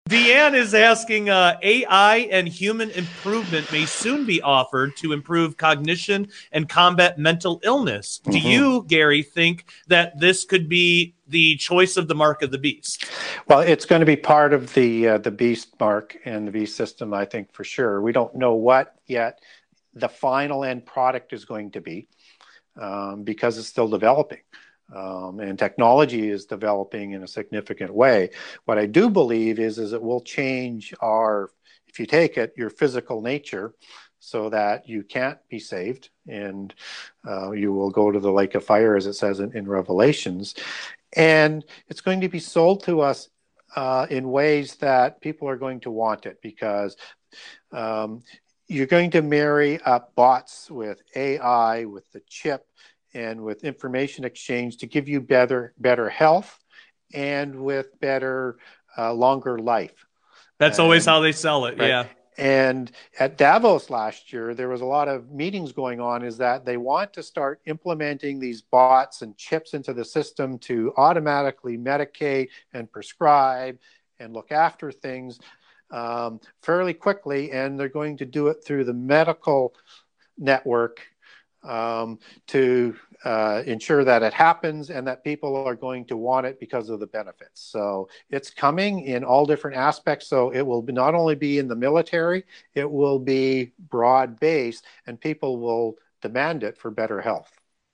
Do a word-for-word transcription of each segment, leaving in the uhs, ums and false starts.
Deanne is asking, uh, A I and human improvement may soon be offered to improve cognition and combat mental illness. Do Mm-hmm. you, Gary, think that this could be the choice of the mark of the beast? Well, it's going to be part of the uh, the beast mark and the beast system, I think, for sure. We don't know what yet the final end product is going to be um, because it's still developing. Um, and technology is developing in a significant way. What I do believe is, is it will change our, if you take it, your physical nature so that you can't be saved and uh, you will go to the lake of fire, as it says in, in Revelations. And it's going to be sold to us uh, in ways that people are going to want it because um, you're going to marry up bots with A I, with the chip, and with information exchange to give you better better health and with better uh, longer life. That's and, always how they sell it. right? Yeah. And at Davos last year, there was a lot of meetings going on, is that they want to start implementing these bots and chips into the system to automatically medicate and prescribe and look after things um, fairly quickly. And they're going to do it through the medical network um, to uh, ensure that it happens and that people are going to want it because of the benefits. So it's coming in all different aspects. So it will be not only be in the military, it will be broad-based, and people will demand it for better health.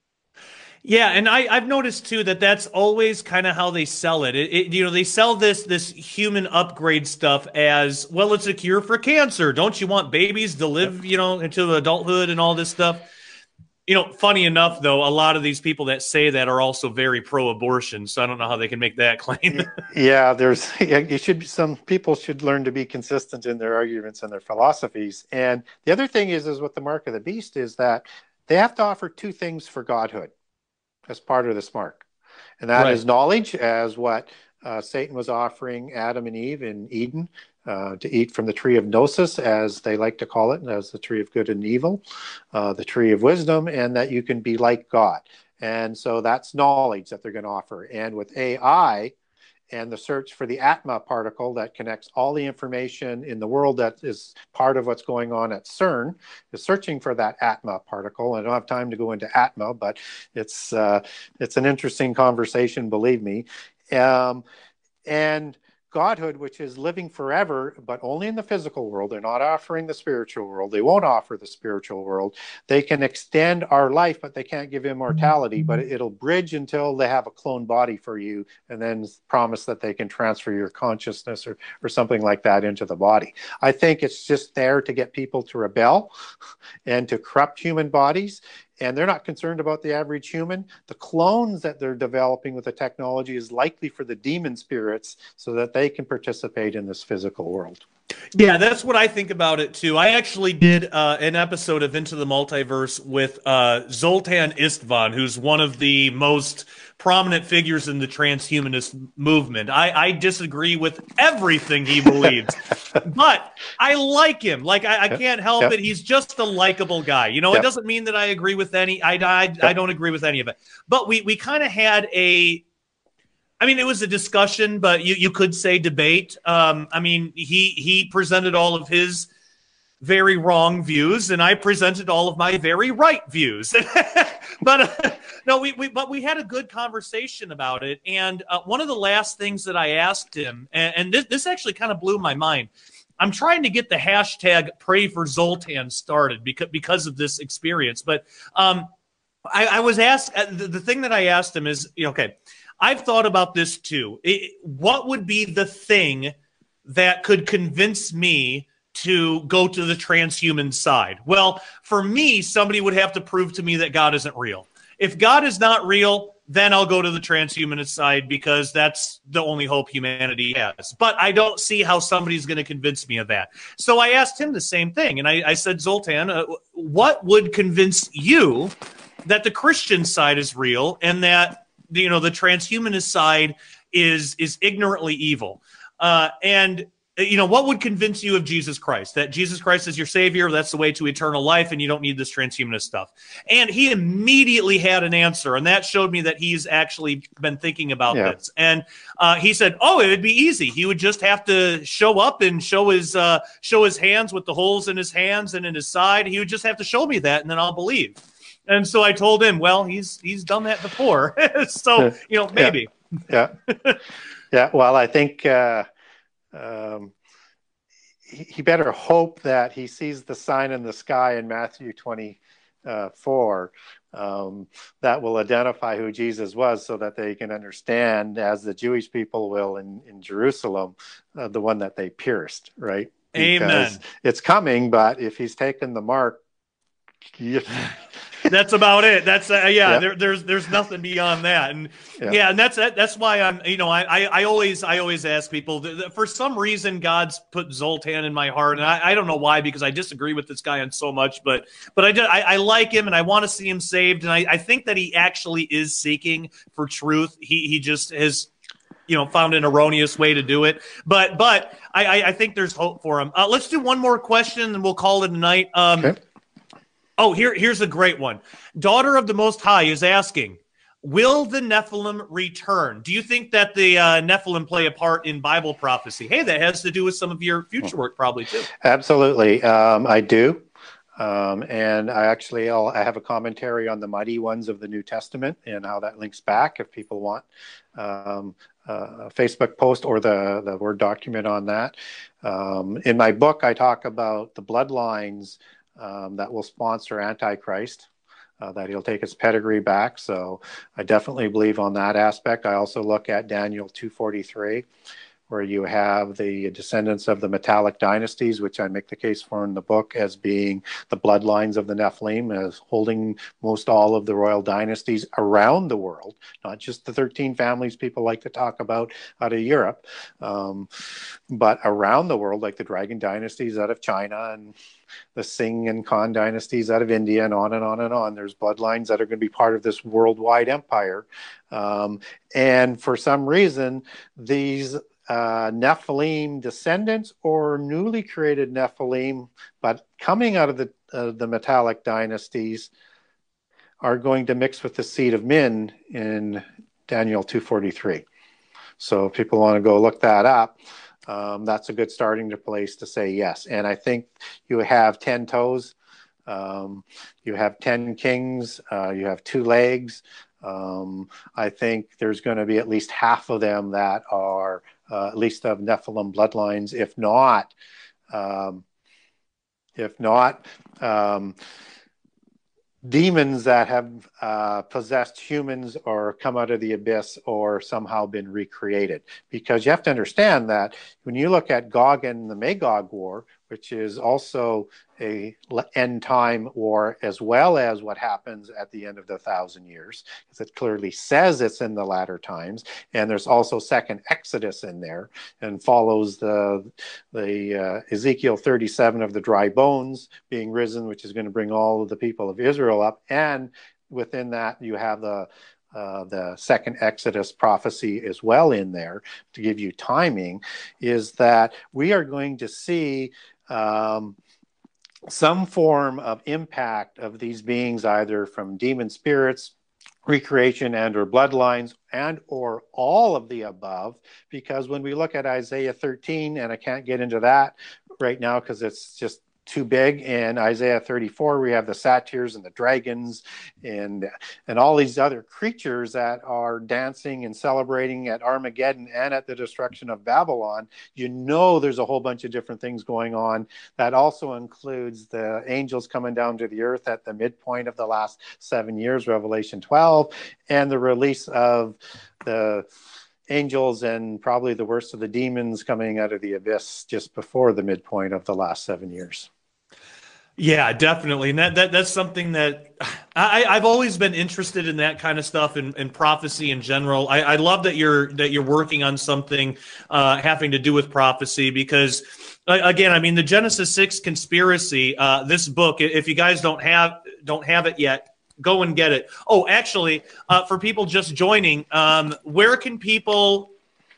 Yeah, and I, I've noticed too that that's always kind of how they sell it. It, it. You know, they sell this this human upgrade stuff as, well, it's a cure for cancer. Don't you want babies to live, you know, into adulthood and all this stuff? You know, funny enough, though, a lot of these people that say that are also very pro-abortion. So I don't know how they can make that claim. Yeah, there's yeah, you should be, some people should learn to be consistent in their arguments and their philosophies. And the other thing is, is with the mark of the beast is that they have to offer two things for godhood as part of this mark, and that Right. is knowledge, as what uh, Satan was offering Adam and Eve in Eden. Uh, to eat from the tree of gnosis, as they like to call it, as the tree of good and evil, uh, the tree of wisdom, and that you can be like God. And so that's knowledge that they're going to offer. And with A I and the search for the Atma particle that connects all the information in the world, that is part of what's going on at CERN, is searching for that Atma particle. I don't have time to go into Atma, but it's uh, it's an interesting conversation, believe me. Um, and Godhood, which is living forever, but only in the physical world. They're not offering the spiritual world. They won't offer the spiritual world. They can extend our life, but they can't give immortality. But it'll bridge until they have a clone body for you, and then promise that they can transfer your consciousness or, or something like that into the body. I think it's just there to get people to rebel and to corrupt human bodies. And they're not concerned about the average human. The clones that they're developing with the technology is likely for the demon spirits so that they can participate in this physical world. Yeah, that's what I think about it too. I actually did uh, an episode of Into the Multiverse with uh, Zoltan Istvan, who's one of the most prominent figures in the transhumanist movement. I, I disagree with everything he believes, but I like him. Like, I, I can't help Yep. it. He's just a likable guy. You know, Yep. it doesn't mean that I agree with any, I, I, I don't agree with any of it. But we, we kind of had a, I mean, it was a discussion, but you, you could say debate. Um, I mean, he he presented all of his very wrong views, and I presented all of my very right views. but uh, no, we, we but we had a good conversation about it. And uh, one of the last things that I asked him, and, and this, this actually kind of blew my mind. I'm trying to get the hashtag Pray for Zoltan started because because of this experience. But um, I, I was asked the, the thing that I asked him is, you know, okay. I've thought about this too. It, what would be the thing that could convince me to go to the transhuman side? Well, for me, somebody would have to prove to me that God isn't real. If God is not real, then I'll go to the transhumanist side because that's the only hope humanity has. But I don't see how somebody's going to convince me of that. So I asked him the same thing. And I, I said, Zoltan, uh, what would convince you that the Christian side is real and that, you know, the transhumanist side is is ignorantly evil? Uh, and you know, what would convince you of Jesus Christ? That Jesus Christ is your savior, that's the way to eternal life, and you don't need this transhumanist stuff. And he immediately had an answer, and that showed me that he's actually been thinking about Yeah. this. And uh, he said, oh, it would be easy. He would just have to show up and show his uh, show his hands with the holes in his hands and in his side. He would just have to show me that, and then I'll believe. And so I told him, well, he's he's done that before. So, you know, maybe. Yeah. Yeah. Yeah. Well, I think uh, um, he, he better hope that he sees the sign in the sky in Matthew twenty-four um, that will identify who Jesus was, so that they can understand, as the Jewish people will in, in Jerusalem, uh, the one that they pierced, right? Because Amen. it's coming, but if he's taken the mark, you, that's about it. That's uh, yeah. Yeah. There, there's there's nothing beyond that, and Yeah. yeah, and that's that's why I'm you know I I, I always I always ask people th- th- for some reason God's put Zoltan in my heart, and I, I don't know why, because I disagree with this guy on so much, but but I just, I, I like him and I want to see him saved, and I, I think that he actually is seeking for truth. He he just has, you know, found an erroneous way to do it. But but I, I, I think there's hope for him. Uh, let's do one more question and we'll call it a night. Um, Okay. Oh, here, here's a great one. Daughter of the Most High is asking, will the Nephilim return? Do you think that the uh, Nephilim play a part in Bible prophecy? Hey, that has to do with some of your future work probably too. Absolutely. Um, I do. Um, and I actually I'll, I have a commentary on the mighty ones of the New Testament and how that links back, if people want um, a Facebook post or the, the Word document on that. Um, in my book, I talk about the bloodlines um, that will sponsor Antichrist, uh, that he'll take his pedigree back. So I definitely believe on that aspect. I also look at Daniel two forty-three, where you have the descendants of the metallic dynasties, which I make the case for in the book as being the bloodlines of the Nephilim, as holding most all of the royal dynasties around the world, not just the thirteen families people like to talk about out of Europe, um, but around the world, like the dragon dynasties out of China and the Singh and Khan dynasties out of India, and on and on and on. There's bloodlines that are going to be part of this worldwide empire. Um, and for some reason, these uh, Nephilim descendants or newly created Nephilim, but coming out of the, uh, the metallic dynasties, are going to mix with the seed of Min in Daniel two forty-three. So if people want to go look that up, Um, that's a good starting place to say yes. And I think you have ten toes, um, you have ten kings, uh, you have two legs. Um, I think there's going to be at least half of them that are uh, at least of Nephilim bloodlines, if not, um, if not, um, demons that have uh, possessed humans or come out of the abyss or somehow been recreated. Because you have to understand that when you look at Gog and the Magog War, which is also a end time war, as well as what happens at the end of the thousand years, because it clearly says it's in the latter times, and there's also second Exodus in there, and follows the the uh, Ezekiel thirty-seven of the dry bones being risen, which is going to bring all of the people of Israel up, and within that you have the Uh, the second Exodus prophecy as well in there to give you timing, is that we are going to see um, some form of impact of these beings, either from demon spirits, recreation, and or bloodlines, and or all of the above. Because when we look at Isaiah thirteen, and I can't get into that right now because it's just too big, in Isaiah thirty-four we have the satyrs and the dragons and and all these other creatures that are dancing and celebrating at Armageddon and at the destruction of Babylon. You know there's a whole bunch of different things going on. That also includes the angels coming down to the earth at the midpoint of the last seven years, Revelation twelve, and the release of the angels and probably the worst of the demons coming out of the abyss just before the midpoint of the last seven years. Yeah, definitely. And that, that that's something that I, I've always been interested in, that kind of stuff, and, and prophecy in general. I, I love that you're that you're working on something uh, having to do with prophecy, because uh, again, I mean, the Genesis six conspiracy, uh, this book, if you guys don't have don't have it yet, go and get it. Oh, actually, uh, for people just joining, um, where can people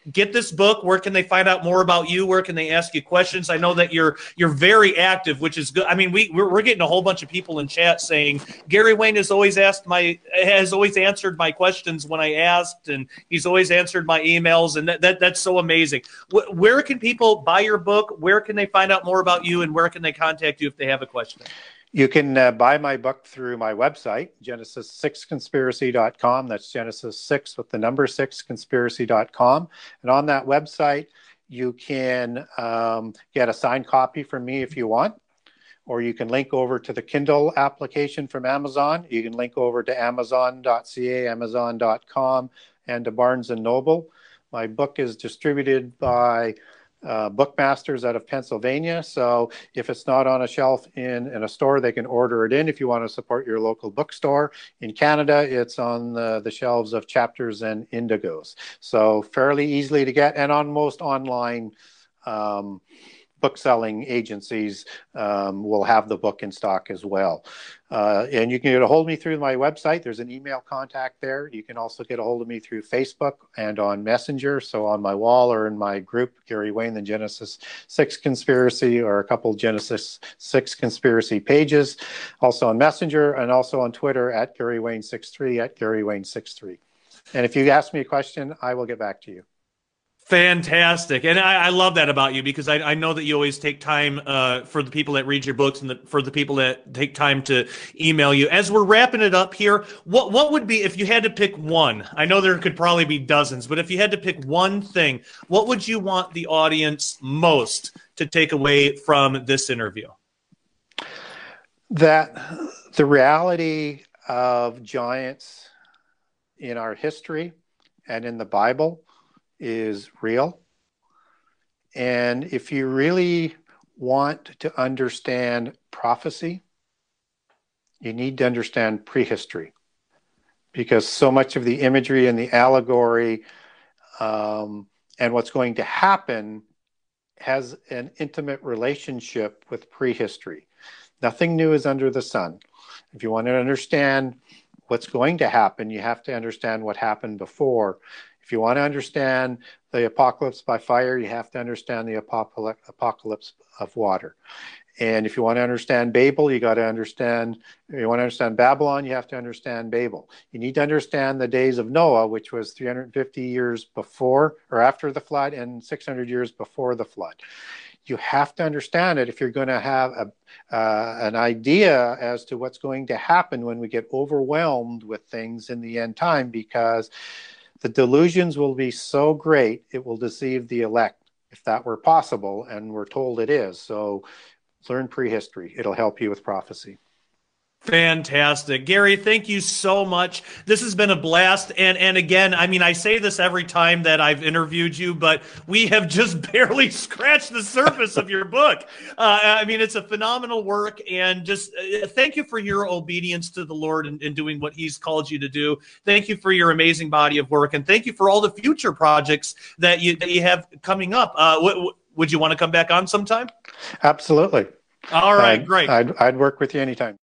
get this book? Where can they find out more about you? Where can they ask you questions? I know that you're you're very active, which is good. I mean, we we're, we're getting a whole bunch of people in chat saying Gary Wayne has always asked my has always answered my questions when I asked, and he's always answered my emails, and that, that that's so amazing. Wh- where can people buy your book? Where can they find out more about you, and where can they contact you if they have a question? You can uh, buy my book through my website, genesis six conspiracy dot com. That's Genesis six with the number six conspiracy dot com. And on that website, you can um, get a signed copy from me if you want, or you can link over to the Kindle application from Amazon. You can link over to amazon dot c a, amazon dot com, and to Barnes and Noble. My book is distributed by Uh, Bookmasters out of Pennsylvania. So if it's not on a shelf in, in a store, they can order it in if you want to support your local bookstore. In Canada, it's on the, the shelves of Chapters and Indigos. So fairly easily to get, and on most online um, book selling agencies um, will have the book in stock as well. Uh, and you can get a hold of me through my website. There's an email contact there. You can also get a hold of me through Facebook and on Messenger. So on my wall or in my group, Gary Wayne, the Genesis six Conspiracy, or a couple Genesis six Conspiracy pages. Also on Messenger, and also on Twitter at Gary Wayne sixty-three, at Gary Wayne sixty-three. And if you ask me a question, I will get back to you. Fantastic. And I, I love that about you, because I, I know that you always take time uh, for the people that read your books, and the, for the people that take time to email you. As we're wrapping it up here, what, what would be, if you had to pick one, I know there could probably be dozens, but if you had to pick one thing, what would you want the audience most to take away from this interview? That the reality of giants in our history and in the Bible is real. And if you really want to understand prophecy, you need to understand prehistory, because so much of the imagery and the allegory um, and what's going to happen has an intimate relationship with prehistory. Nothing new is under the sun. If you want to understand what's going to happen, you have to understand what happened before. If you want to understand the apocalypse by fire, you have to understand the apocalypse of water. And if you want to understand Babel, you got to understand, if you want to understand Babylon, you have to understand Babel. You need to understand the days of Noah, which was three hundred fifty years before or after the flood, and six hundred years before the flood. You have to understand it if you're going to have a, uh, an idea as to what's going to happen when we get overwhelmed with things in the end time, because the delusions will be so great, it will deceive the elect, if that were possible, and we're told it is. So learn prehistory. It'll help you with prophecy. Fantastic. Gary, thank you so much. This has been a blast. And and again, I mean, I say this every time that I've interviewed you, but we have just barely scratched the surface of your book. Uh, I mean, it's a phenomenal work. And just uh, thank you for your obedience to the Lord and, and doing what he's called you to do. Thank you for your amazing body of work. And thank you for all the future projects that you, that you have coming up. Uh, w- w- would you want to come back on sometime? Absolutely. All right, I'd, great. I'd, I'd work with you anytime.